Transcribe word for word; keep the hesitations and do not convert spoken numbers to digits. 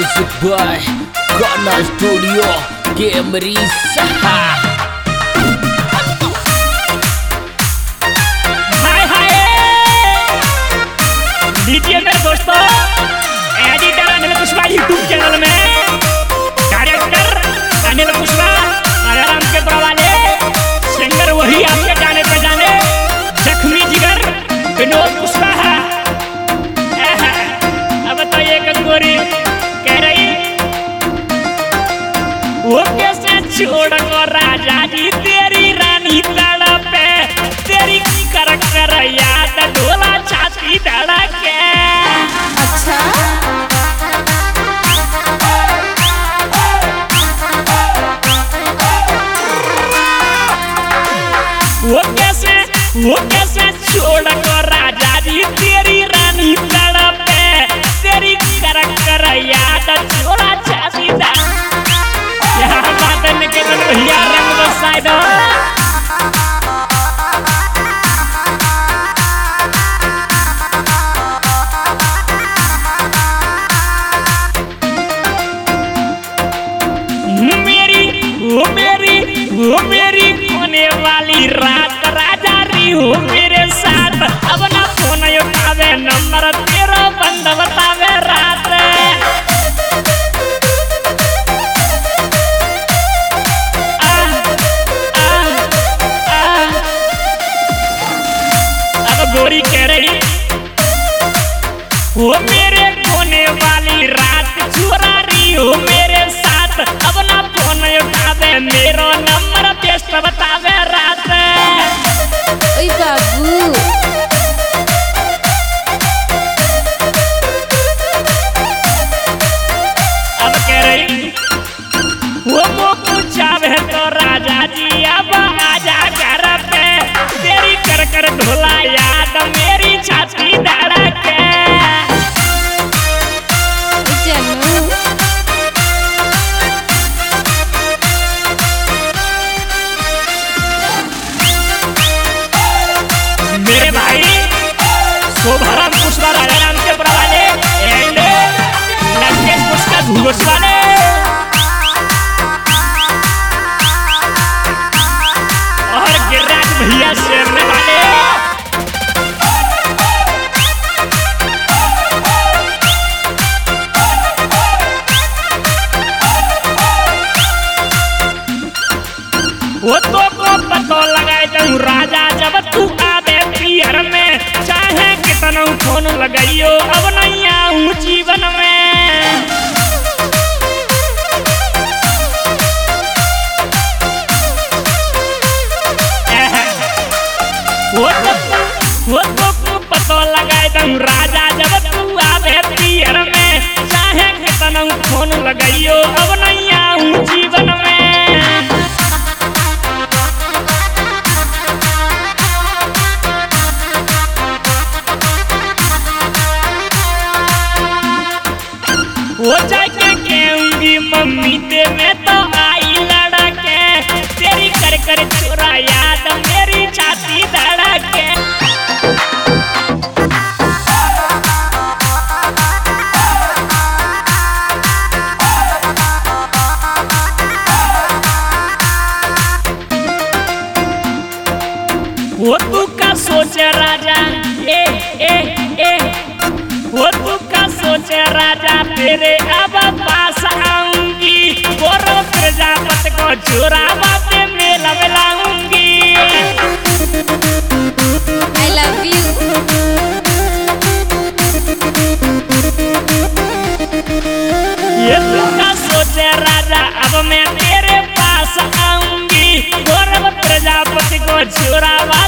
Music by Ghana Studio Camry Saha। हाय हाय लीजिए मेरे दोस्तों, editor Anil Kushwaha YouTube channel में डायरेक्टर अनिल कुशवाहा, आराम के वाले सिंगर वही आपके जाने पहचाने जख्मी जिगर विनोद कुशवाहा। अब तो ये गोरी कह रही वो कैसे छोड़ को राजा जी तेरी रानी तड़पे, तेरी कर कर याद ढोला छाती धड़के। अच्छा वो कैसे वो कैसे छोड़ को राजा जी तेरी रानी तड़पे, तेरी कर कर याद ढोला छाती धड़के। यहाँ बात निकल भैया रंग बसाई दो। मेरी वो मेरी वो मेरी होने वाली रात राजा री हो मेरे साथ, अब ना फोन उठावे नंबर तेरा बंद बतावे रात। गोरी कह रही वो मेरे होने वाली रात चुरा रही हो मेरे साथ, अब ना फोन उठावे मेरो नंबर बेस्ट बतावे रात। ओए बाबू अब कह रही वो वो पूछावे तो राजा जी अब आजा घर पे, तेरी कर कर ढोला याद मेरी छाती धड़के। जानू मेरे भाई शोभाराम कुशवाहा राजा राम के वाले एंड लंकेश पुष्कर घूस वाले और गिरिराज भैया शेरने वाले। वो तो को पतो लगाए जाऊं राजा जब तू आवे पियर में, चाहे कितना फोन लगाइयो अब नहीं आऊं जीवन में। वो तो वो तो को पतो लगाए जाऊं राजा जब तू आवे पियर में, चाहे कितना फोन लगाइयो अब नहीं आऊं जीवन में। वो जाके कहूंगी मम्मी ते मैं तो आई लड़के, तेरी कर कर चुरा याद मेरी छाती धड़के। वो तू का सोचे राजा ए ए ए वो तू का सोचे राजा तेरे अब पास आऊंगी, गौरव प्रजापति को चुरावा पे मेला मिलाऊंगी। I love you. ये तू का सोचे राजा अब मैं तेरे पास आऊंगी, गौरव प्रजापति को चुरावा